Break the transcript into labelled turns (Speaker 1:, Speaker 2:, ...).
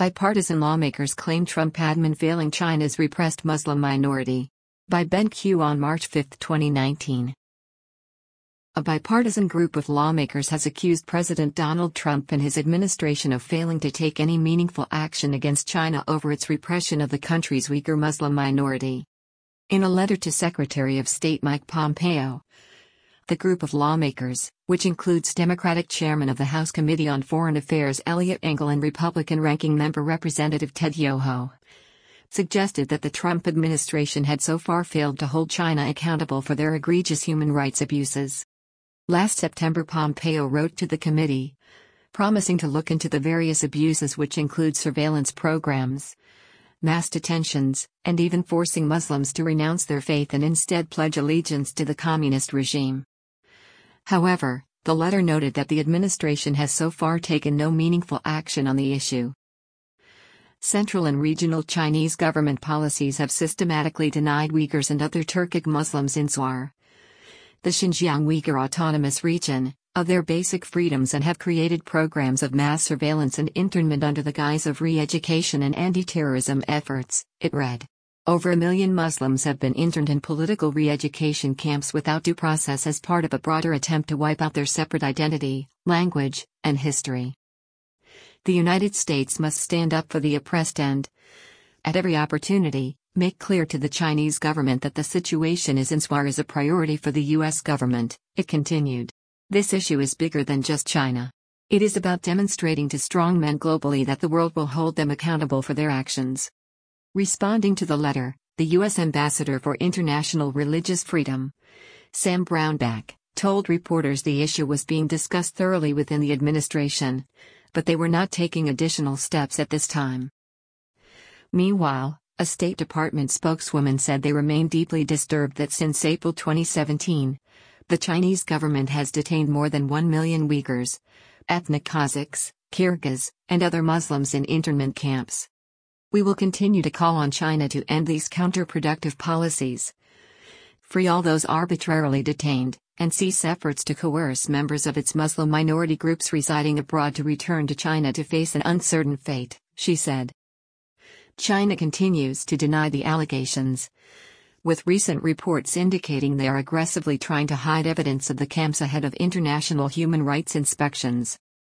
Speaker 1: Bipartisan lawmakers claim Trump admin failing China's repressed Muslim minority. By Ben Q on March 5, 2019. A bipartisan group of lawmakers has accused President Donald Trump and his administration of failing to take any meaningful action against China over its repression of the country's Uyghur Muslim minority. In a letter to Secretary of State Mike Pompeo, the group of lawmakers, which includes Democratic Chairman of the House Committee on Foreign Affairs Eliot Engel and Republican Ranking Member Representative Ted Yoho, suggested that the Trump administration had so far failed to hold China accountable for their egregious human rights abuses. Last September, Pompeo wrote to the committee, promising to look into the various abuses, which include surveillance programs, mass detentions, and even forcing Muslims to renounce their faith and instead pledge allegiance to the communist regime. However, the letter noted that the administration has so far taken no meaningful action on the issue. Central and regional Chinese government policies have systematically denied Uyghurs and other Turkic Muslims in Swar, the Xinjiang Uyghur Autonomous Region, of their basic freedoms and have created programs of mass surveillance and internment under the guise of re-education and anti-terrorism efforts, it read. Over 1 million Muslims have been interned in political re-education camps without due process as part of a broader attempt to wipe out their separate identity, language, and history. The United States must stand up for the oppressed and, at every opportunity, make clear to the Chinese government that the situation in Swar is a priority for the U.S. government, it continued. This issue is bigger than just China. It is about demonstrating to strongmen globally that the world will hold them accountable for their actions. Responding to the letter, the U.S. Ambassador for International Religious Freedom, Sam Brownback, told reporters the issue was being discussed thoroughly within the administration, but they were not taking additional steps at this time. Meanwhile, a State Department spokeswoman said they remain deeply disturbed that since April 2017, the Chinese government has detained more than 1 million Uyghurs, ethnic Kazakhs, Kyrgyz, and other Muslims in internment camps. We will continue to call on China to end these counterproductive policies, free all those arbitrarily detained, and cease efforts to coerce members of its Muslim minority groups residing abroad to return to China to face an uncertain fate, she said. China continues to deny the allegations, with recent reports indicating they are aggressively trying to hide evidence of the camps ahead of international human rights inspections.